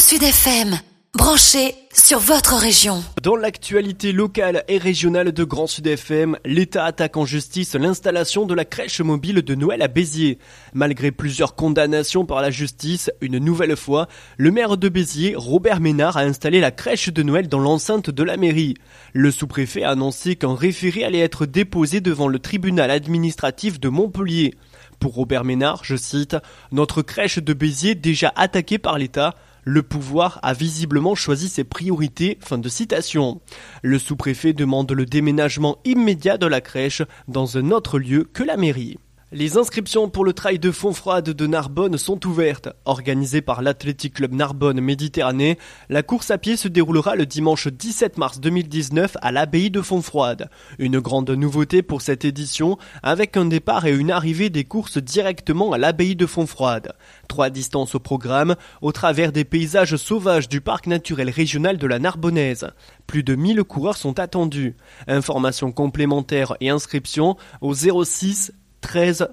Sud FM, branché sur votre région. Dans l'actualité locale et régionale de Grand Sud FM, l'État attaque en justice l'installation de la crèche mobile de Noël à Béziers. Malgré plusieurs condamnations par la justice, une nouvelle fois, le maire de Béziers, Robert Ménard, a installé la crèche de Noël dans l'enceinte de la mairie. Le sous-préfet a annoncé qu'un référé allait être déposé devant le tribunal administratif de Montpellier. Pour Robert Ménard, je cite, « Notre crèche de Béziers déjà attaquée par l'État, le pouvoir a visiblement choisi ses priorités. » Fin de citation. Le sous-préfet demande le déménagement immédiat de la crèche dans un autre lieu que la mairie. Les inscriptions pour le trail de Fontfroide de Narbonne sont ouvertes. Organisée par l'Athletic Club Narbonne Méditerranée, la course à pied se déroulera le dimanche 17 mars 2019 à l'abbaye de Fontfroide. Une grande nouveauté pour cette édition, avec un départ et une arrivée des courses directement à l'abbaye de Fontfroide. 3 distances au programme, au travers des paysages sauvages du parc naturel régional de la Narbonnaise. Plus de 1000 coureurs sont attendus. Informations complémentaires et inscriptions au 06 13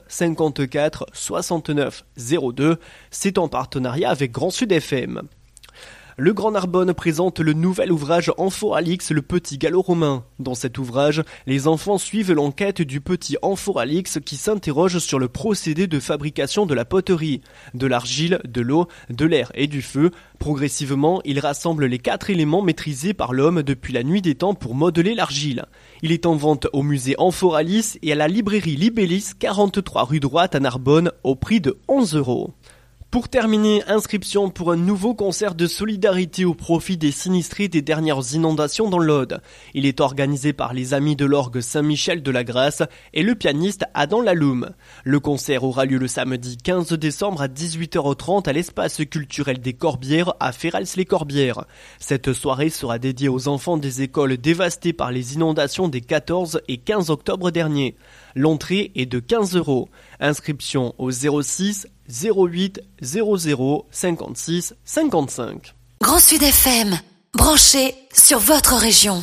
54 69 02, c'est en partenariat avec Grand Sud FM. Le Grand Narbonne présente le nouvel ouvrage Amphoralyx, le petit gallo-romain. Dans cet ouvrage, les enfants suivent l'enquête du petit Amphoralyx qui s'interroge sur le procédé de fabrication de la poterie. De l'argile, de l'eau, de l'air et du feu, progressivement, il rassemble les 4 éléments maîtrisés par l'homme depuis la nuit des temps pour modeler l'argile. Il est en vente au musée Amphoralyx et à la librairie Libellis, 43 rue Droite à Narbonne, au prix de 11 €. Pour terminer, inscription pour un nouveau concert de solidarité au profit des sinistrés des dernières inondations dans l'Aude. Il est organisé par les Amis de l'Orgue Saint-Michel de la Grasse et le pianiste Adam Laloum. Le concert aura lieu le samedi 15 décembre à 18h30 à l'espace culturel des Corbières à Ferrals-les-Corbières. Cette soirée sera dédiée aux enfants des écoles dévastées par les inondations des 14 et 15 octobre dernier. L'entrée est de 15 €. Inscription au 06 08 00 56 55. Grand Sud FM, branché sur votre région.